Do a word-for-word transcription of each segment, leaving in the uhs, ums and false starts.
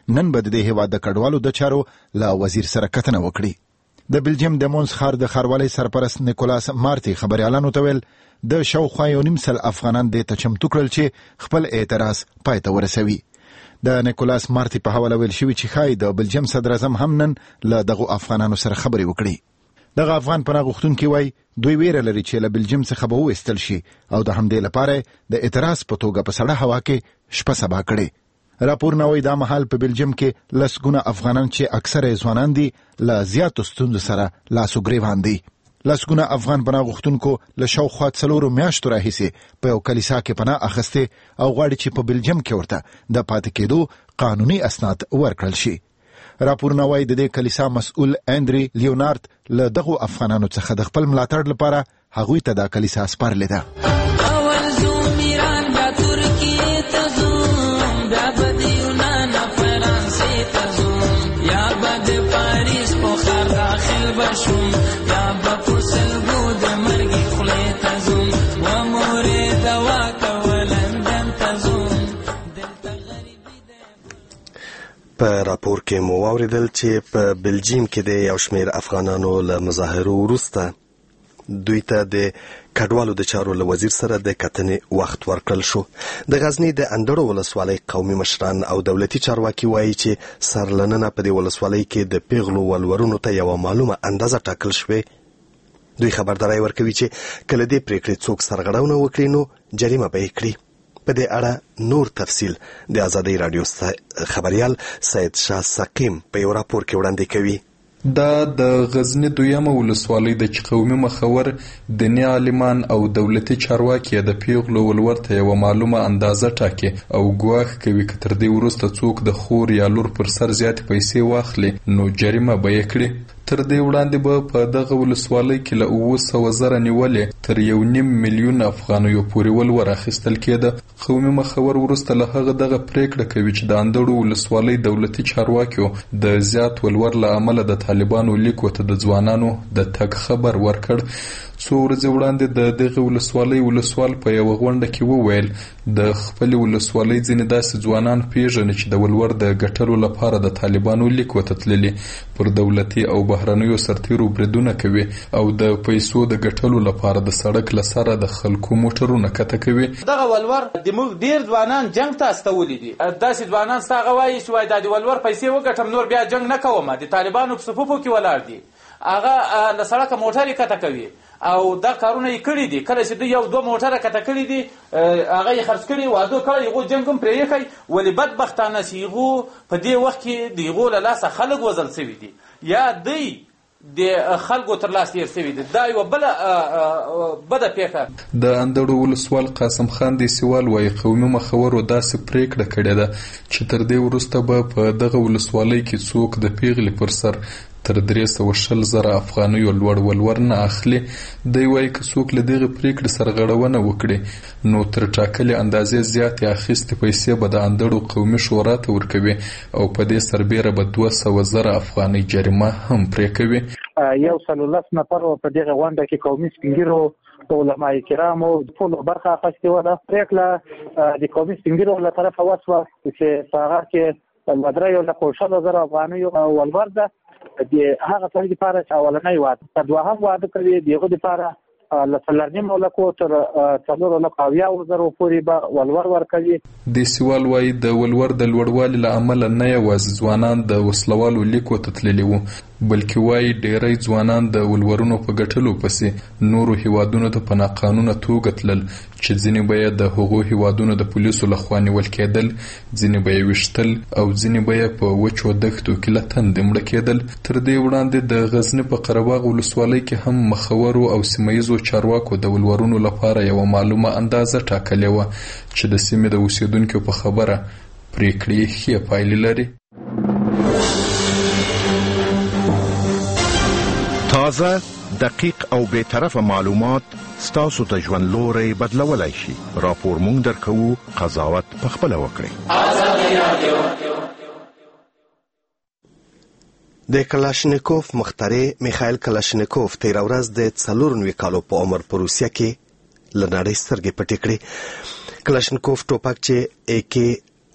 نن به د دې هیواد د کډوالو د چارو له وزیر سره کتنه وکړي. د بلجیم د مونس ښار د ښاروالۍ سرپرست نیکولاس مارتی خبريالانو ته ویل د شاوخوا یو نیم سل افغانان دې ته چمتو کړل چې خپل اعتراض پای ته ورسوي. د نیکولاس مارتی په حواله ویل شوي چې ښایي د بلجیم صدر اعظم هم نن له دغو افغانانو سره خبرې وکړي. دغه افغان پناه غوښتونکي وایي دوی ویره لري چې له بلجیم څخه به وایستل شي او د همدې لپاره د اعتراض په توګه په سړه هوا کې شپه سبا کړي. راپورونه وایي دا مهال په بلجیم کې لسګونه افغانان چې اکثره ځوانان دي له زیاتو ستونزو سره لاس و ګریوان دي. لسګونه افغان پناه غوښتونکو له شاوخوا څلورو میاشتو راهیسې په یو کلیسا کې پناه اخیستې او غواړي چې په بلجیم کې ورته د پاتې کېدو قانوني اسناد ورکړل شي. راپورونه وایي د دې کلیسا مسؤل اندري لیونارد له دغو افغانانو څخه د خپل ملاتړ لپاره هغوی ته دا کلیسا سپارلې ده. په راپور کې مو واوریدل چې په بلجیم کې د یو شمېر افغانانو له مظاهرو وروسته دوی ته د کډوالو د چارو له وزیر سره د کتنې وخت ورکړل شو. د غزنی د اندړو ولسوالۍ قومي مشران او دولتي چارواکي وایي چې سرلننه په دې ولسوالۍ کې د پیغلو ولورونو ته یوه معلومه اندازه ټاکل شوې. دوی خبرداری ورکوي چې کله دې پریکړې څوک سرغړونه وکړي نو جریمه به یې کړي. په دې اړه نور تفصیل د آزادۍ راډیو خبريال سید شاه سقیم په یو راپور کې وړاندې کوي. دا د غزنی دویمه ولسوالۍ د قومي مخور دیني عالمان او دولتي چارواکي د پیغلو ولور ته یوه معلومه اندازه ټاکي او ګواښ کوي که تر دې وروسته څوک د خور یا لور پر سر زیاتې پیسې واخلي نو جریمه به یې کړي. تر دې وړاندې به په دغه ولسوالۍ کې له اوه سوه زره نیولې تر یو نیم میلیون افغانیو پورې ولور اخیستل کېده. قومي مخور وروسته له هغه دغه پریکړه کوي چې د اندړو ولسوالۍ دولتي چارواکیو د زیات ولور له امله د طالبانو لیکو ته د ځوانانو د تګ خبر ورکړ. څو ورځې وړاندې د دغه ولسوالۍ ولسوال په یوه غونډه کې وویل د خپلې ولسوالۍ ځینې داسې ځوانان پیژني چې د ولور د ګټلو لپاره د طالبانو لیکو ته تللي پر دولتي او بهرنیو سرتیرو بریدونه کوي او د پیسو د ګټلو لپاره د سړک له سره د خلکو موټرونه کته کوي. دغه ولور د موږ ډیر ځوانان جنگ ته استولي دي. داسې ځوانان ستاغه وایي چې وای د ولور پیسې وګټم نور بیا جنگ نه کوم. د طالبانو په صفوفو کې ولاړ دي. هغه له سړکه موټرې کته کوي او دا کارونه یې کړي دي. کله چې دوی یو دوه موټره کته کړي دي هغه یې خرڅ کړي واده کړی هغو جنګ هم پرې ایښی. ولې بدبختانه چې هغو په دې وخت کې د هغو له لاسه خلک وژل سوي دي یا دوی د خلکو تر لاس تېر سوي دي. دا یوه بله بده پیښه. د اندړو ولسوال قاسم خان دیسیوال وایي قومي مخورو داسې پریکړه کړې ده چې تر دې وروسته به په دغه ولسوالۍ کې څوک د پیغلې پر سر تر درې سوه شل زره افغانیو لوړ ولور نه اخلي. دی وایي که څوک له دغې پریکړې سرغړونه وکړي نو تر ټاکلې اندازې زیاتې اخیستې پیسې به د اندړو قومي شورا ته ورکوي او په دې سربیره به دوه سوه زره افغانۍ جریمه هم پرې کوي. یو سل لس نفر په دغه غونډه کې قومي سپین ږیرو علماء کرامو ټولو برخه اخیستې وه. دا پرېکړه د قومي سپین ږیرو له طرفه وشوه چې په هغه کې له دریو لکو شلو زرو افغانیو ولور ده. د هغه سړي دپاره چې اولنی واده که دوهم واده کوي د هغه دپاره له څلور نیمو لکو تر څلورو لکو اویاو زرو پورې به ولور ورکوي. دیسیوال وایي د ولور د لوړوالي له امله نه یوازې ځوانان د وسلوالو لیکو ته تللي وو بلکې وایي ډیری ځوانان د ولورونو په ګټلو پسې نورو هیوادونو ته په ناقانونه توګه تلل چې ځینې به یې د هغو هیوادونو د پولیسو لخوا نیول کېدل، ځینې به یې ویشتل او ځینې به یې په وچو دښتو کې له تندې مړه کېدل. تر دې وړاندې د غزني په قرهباغ ولسوالۍ کې هم مخورو او سیمه ییزو چارواکو د ولورونو لپاره یوه معلومه اندازه ټاکلې وه چې د سیمې د اوسیدونکو په خبره پریکړې ښې پایلې لري. تازه، دقیق او بے طرفه معلومات ستاسو ته ژوند لوری بدلولی شي. راپور مونږ درکوو، قضاوت پخپله وکړئ. د کلاشینکوف مخترع میخایل کلاشینکوف تیره ورځ د څلور نوي کالو په عمر په روسیه کې له نړۍ سترګې پټې کړې. کلاشینکوف ټوپک چې اے کې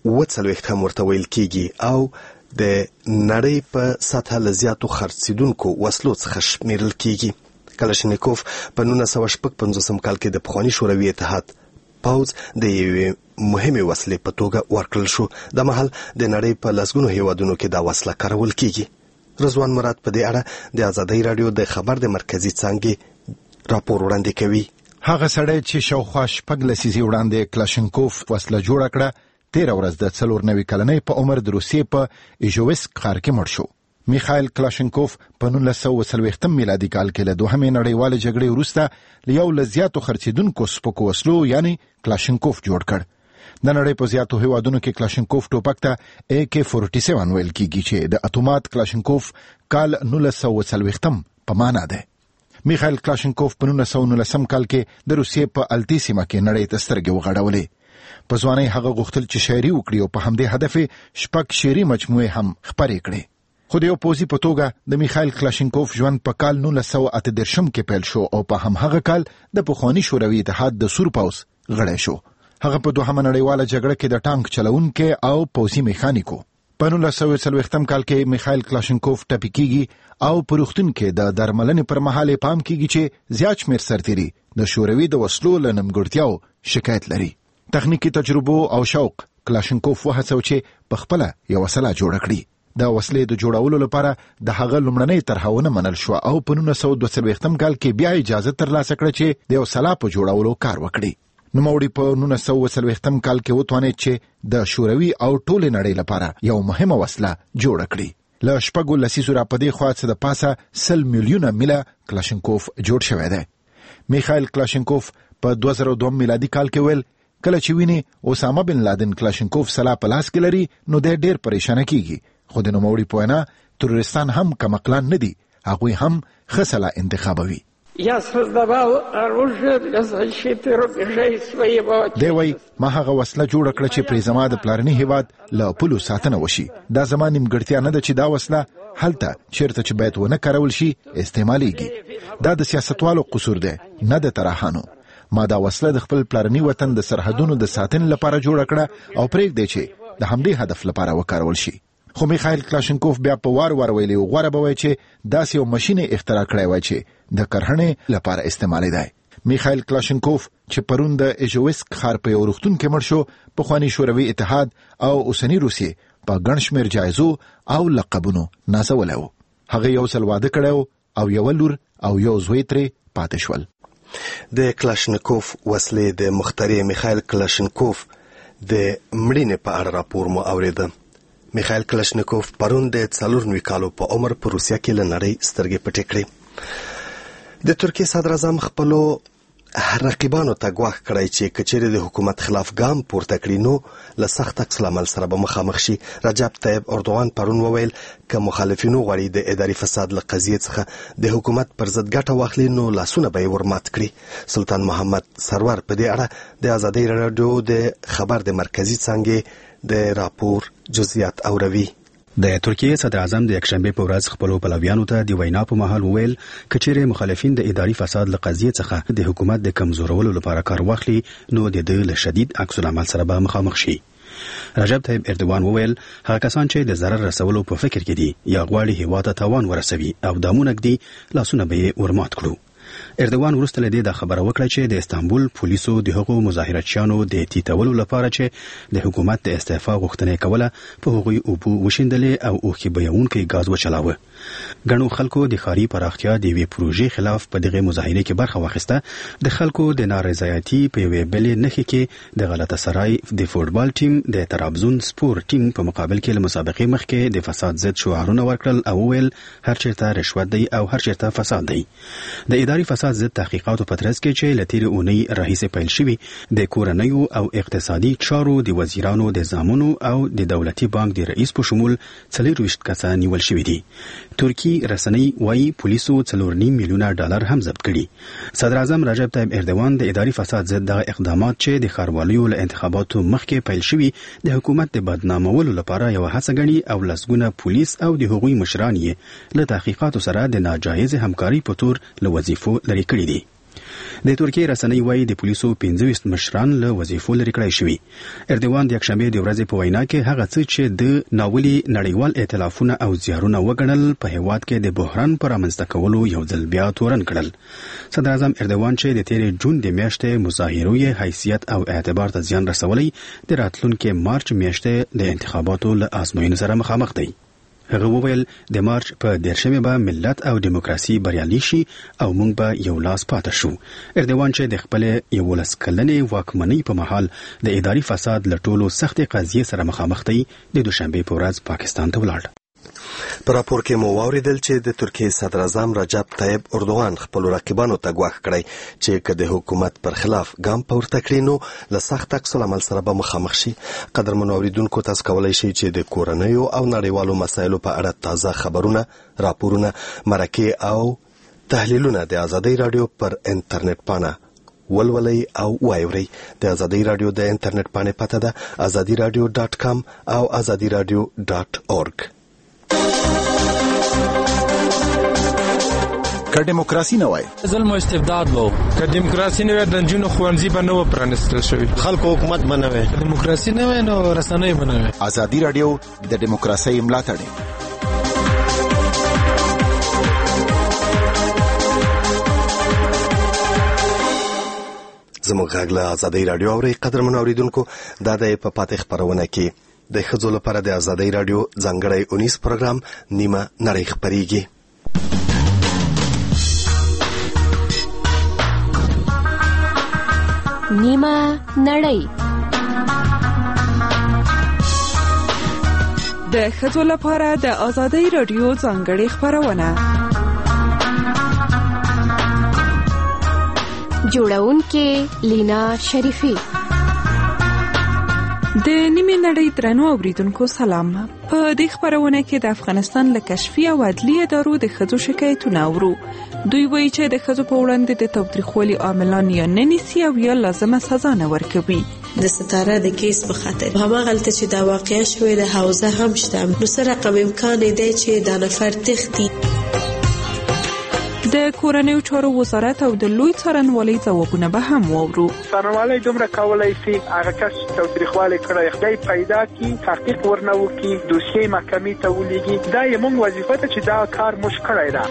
اووه څلوېښت هم ورته ویل کیږي او د نړۍ په سطحه له زیاتو خرڅېدونکو وسلو څخه شمیرل کیږي. کلاشینکوف په نولس سوه شپږ پنځوسم کال کې د پخواني شوروي اتحاد پوځ د یوې مهمې وسلې په توګه ورکړل شو. د مهال د نړۍ په لسګونو هیوادونو کې دا وسله کارول کیږي. رضوان مراد په دې اړه د ازادۍ راډیو د خبر د مرکزي څانګې راپور وړاندې کوي. هغه سړی چې شاوخوا شپږ لسیزې وړاندې کلاشینکوف وسله جوړه کړه تېره ورځ د څلور نوي کلنۍ په عمر د روسیې په ایژوسک ښار کې مړ شو. میخایل کلاشینکوف په نولس سوه څلوېښتم میلادي کال کې له دوهمې نړیوالې جګړې وروسته له یو له زیاتو خرڅېدونکو سپکو وسلو یعنی کلاشینکوف جوړ کړ. د نړۍ په زیاتو هیوادونو کې کلاشینکوف ټوپک ته اے کے فورټي سیون ویل کیږي چې د اتومات کلاشینکوف کال نولس سوه څلوېښتم په معنا ده. میخایل کلاشینکوف په نولس سوه نولسم کال کې د روسیې په التی سیمه کې نړۍ ته سترګې وغړولې. په ځوانۍ هغه غوښتل چې شاعري وکړي او په همدې هدف شپږ شعري مجموعې هم خپرې کړې. خو د یو پوځي په توګه د میخایل کلاشینکوف ژوند په کال نولس سوه اته دېرشم کې پیل شو او په همهغه کال د پخواني شوروي اتحاد د سور پوځ غړی شو. هغه په دوهمه نړیواله جګړه کې د ټانک چلونکي او پوځي میخانیکو. په نولس سوه څلوېښتم کال کې میخایل کلاشینکوف ټپي کیږي او په روغتون کې د درملنې پر مهال پام کیږي چې زیات شمېر سرتیري د شوروي د وسلو له نیمګړتیاو شکایت لري. تخنیکی تجربو او شوق کلاشینکوف وهڅو چې په خپله یوه سلاح جوړه کړي. د وسلې د جوړولو لپاره د هغه لومړنۍ طرحه ونه منل شوه او په نولس سوه دوه څلوېښتم کال کې بیا اجازه ترلاسه کړه چې د یو سلاح په جوړولو کار وکړي. نوموړي په نولس سوه څلوېښتم کال کې وتوانېد چې د شوروي او ټولې نړۍ لپاره یو مهمه وسله جوړه کړي. له شپږو لسیزو را په دې خوا څه د پاسه سل میلیونه میله کلاشینکوف جوړ شوی دی. میخایل کلاشینکوف په دوه زره دوه میلادي کال کې ویل کله چې ویني اوسامه بن لادن کلاشینکوف سلاح په لاس کې لري نو دی ډېر پریشانه کیږي. خو د نوموړي په وینا تروریستان هم کمقلان نه دي، هغوی هم ښه سلاح انتخابوي. دی وایي ما هغه وسله جوړه کړه چې پرې زما د پلارني هیواد له پولو ساتنه وشي. دا زما نیمګړتیا نه ده چې دا وسله هلته چیرته چې باید ونه کارول شي استعمالیږي. دا د سیاستوالو قصور دی نه د طراحانو. ما دا وسله د خپل پلارني وطن د سرحدونو د ساتنې لپاره جوړه کړه او پرېږدی چې د همدې هدف لپاره وکارول شي. خو میخایل کلاشینکوف بیا په وار وار ویلي غوره به وای چې داسې یو ماشین اختراع کړی وای چې د کرهڼې لپاره استعمالیدای. میخایل کلاشینکوف چې پرون د ایژوسک ښار په یو روغتون کې مړ شو پخواني شوروي اتحاد او اوسني روسیې په ګڼ شمېر جایزو او لقبونو نازولی و. هغه یو ځل واده کړی او یوه لور او یو زوی ترې پاتې شول. د کلاشینکوف وسلې د مخترع میخایل کلاشینکوف د مړینې په اړه راپور مو اوریده. میخایل کلاشینکوف پرون د څلور نوي کالو په عمر په روسیه کې له نړۍ سترګې پټې کړې. د ترکیې صدر اعظم خپلو رقیبانو ته ګواښ کړی چې که چیرې د حکومت خلاف ګام پورته کړي نو له سخت عکس العمل سره به مخامخ شي. رجب طیب اردوغان پرون وویل که مخالفینو غواړي د اداري فساد له قضیې څخه د حکومت پر ضد ګټه واخلي نو لاسونه به یې ورمات کړي. سلطان محمد سرور په دې اړه د ازادۍ راډیو د خبر د مرکزي څانګې د راپور جزئیات اوروي. د ترکیې صدر اعظم د یکشنبه په ورځ خپلو پلویانو ته د وینا په مهال وویل که چیرې مخالفین د اداري فساد له قضیې څخه د حکومت د کمزورولو لپاره کار واخلي نو د ده له شدید عکس العمل سره به مخامخ شي. رجب طیب اردوغان وویل هغه کسان چې د ضرر رسولو په فکر کې دي یا غواړي هیواد ته تاوان ورسوي او دامونه ږدي لاسونه به یې ورمات کړو. اردوغان وروسته له دې دا خبره وکړه چې د استانبول پولیسو د هغو مظاهراتچیانو د تیتولو لپاره چې د حکومت د استعفا غوښتنه کوله په هغوی اوبو وشیندلې او اوښکې بهوونکی ګاز وچلاوه. ګڼو خلکو د ښاري پراختیا د یوې پروژې خلاف په دغه مظاهرې کې برخه واخیسته. د خلکو د نارضایتي په یوې بلې نښې کې د غلطه سرای د فوټبال ټیم د ترابزون سپور ټیم په مقابل کې له مسابقې مخکې د فساد ضد شعارونه ورکړل او وویل هر چیرته رشوت دی او هر چیرته فساد دی. د اداري فساد ضد تحقیقاتو په ترڅ کې چې له تېرې اونۍ راهیسې پیل شوي د کورنیو او اقتصادي چارو د وزیرانو د زامنو او د دولتي بانک د رئیس په شمول څلېرویشت کسه نیول شوي دي. ترکی رسنۍ وایي پولیسو څلور نیم میلیونه ډالر هم ضبط کړي. صدر اعظم رجب طیب اردوغان د اداري فساد ضد دغه اقدامات چې د ښاروالیو له انتخاباتو مخکې پیل شوي د حکومت د بدنامولو لپاره یوه هڅه ګڼي او لسګونه پولیس او د هغوی مشران یې له تحقیقاتو سره د ناجایز همکاري په تور له وظیفو لرې کړي دي. د ترکیې رسنۍ وايي د پولیسو پنځه ویشت مشران له وظیفو لرې کړای شوي. اردوان د یکشنبې د ورځې په وینا کې هغه څه چې د ناولي نړیوال ائتلافونه او زیارونه وګڼل په هیواد کې د بحران پر رامنځته کولو یو ځل بیا تورن کړل. صدر اعظم اردوان چې د تیرې جون د میاشتې مظاهرو یې حیثیت او اعتبار ته زیان رسولی د راتلونکي مارچ میاشتې د انتخاباتو له ازموینې سره مخامخ دی. هغه وویل د مارچ په دیرشمه به ملت او دیموکراسي بریالي شي او موږ به یو لاس پاتې شو. اردوان چې د خپل یولس کلنې واکمنۍ په مهال د اداري فساد له ټولو سختې قضیې سره مخامخ دی، د دوشنبې په ورځ پاکستان ته ولاړ. په راپور کې مو واوریدل چې د ترکیې صدر اعظم رجب طیب اردوغان خپل رقیبانو ته ګواښ کړی چې که د حکومت پر خلاف ګام پورته کړي نو له سخت عکس العمل سره به مخامخ شي. قدرمنو اوریدونکو تاسو کولی شئ چې د کورنیو او نړیوالو مسایلو په اړه تازه خبرونه، راپورونه، مرکې او تحلیلونه د ازادۍ رادیو پر انټرنیټ پاڼه ولولئ او واورئ. د ازادۍ رادیو د انټرنیټ پاڼې پته ده ازادي رادیو ډاټ کام او ازادي رادیو ډاټ اورګ. که دیموکراسي نه وای ظلم او استبداد وو، که دیموکراسي نه وای د نجونو ښوونځي به نه و پرانیستل شوي، خلکو حکومت به نه وای، که دیموکراسي نه وای نو رسنۍ به نه وای. ازادي رادیو د دیموکراسۍ ملاتړ. زموږ غږ له ازادۍ رادیو اورئ. قدرمنو اوریدونکو دا د په پاتې خپرونه کې د ښځو لپاره د ازادۍ رادیو ځانګړی اونیز پروګرام نیمه نړۍ خپریږي. نیمه نړۍ د ښځو لپاره د ازادۍ رادیو ځانګړې خپرونه. جوړونکې لینا شریفی. د نیمه نړۍ درنو اوریدونکو سلام. په دې خبرونه کې د افغانستان له کشفي او عدلي ادارو د ښځو شکایتونه اورو. دوی وایي چې د ښځو په وړاندې د تاوتریخوالي عاملان یا نه نیسي او یا لازمه سزا نه ورکوي. د ستاره د کیس په خاطر هماغلته چې دا واقعه شوې د حوزه هم شته، نو سره کم امکان دی چې دا نفر تختی. د کورنیو چارو وزارت او د لوی څارنوالۍ ځوابونه به هم واورو. څارنوالۍ دومره کولی شي هغه کس چې تاوتریخوالی کړی خدای پیدا کړي، تحقیق ورنه وکړي، دوسیې محکمې ته ولیږي. دا زموږ وظیفه ده چې دا کار موږ کړی ده.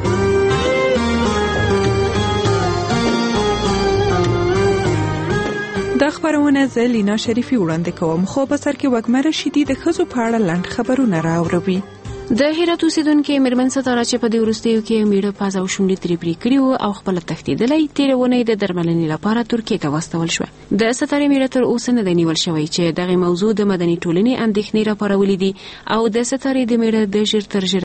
دا خبرونه زه لینا شریفی وړاندې کوم. خو په سر کې وږمه رشیدي د ښځو په اړه لنډ خبرونه راوړوي. د هرات اوسیدونکو میرمن ستاره چې په دې وروستیو کې میړه پاز او شونډې ترې پرې کړي وو او خپل تښتېدلی تېره اونۍ د درملنې لپاره ترکیې ته واستول شوه. د ستارې میړه تر اوسه نه دی نیول شوی چې دغه موضوع د مدني ټولنې اندېښنې راپارولې دي او د ستارې د میړه د ژر تر ژره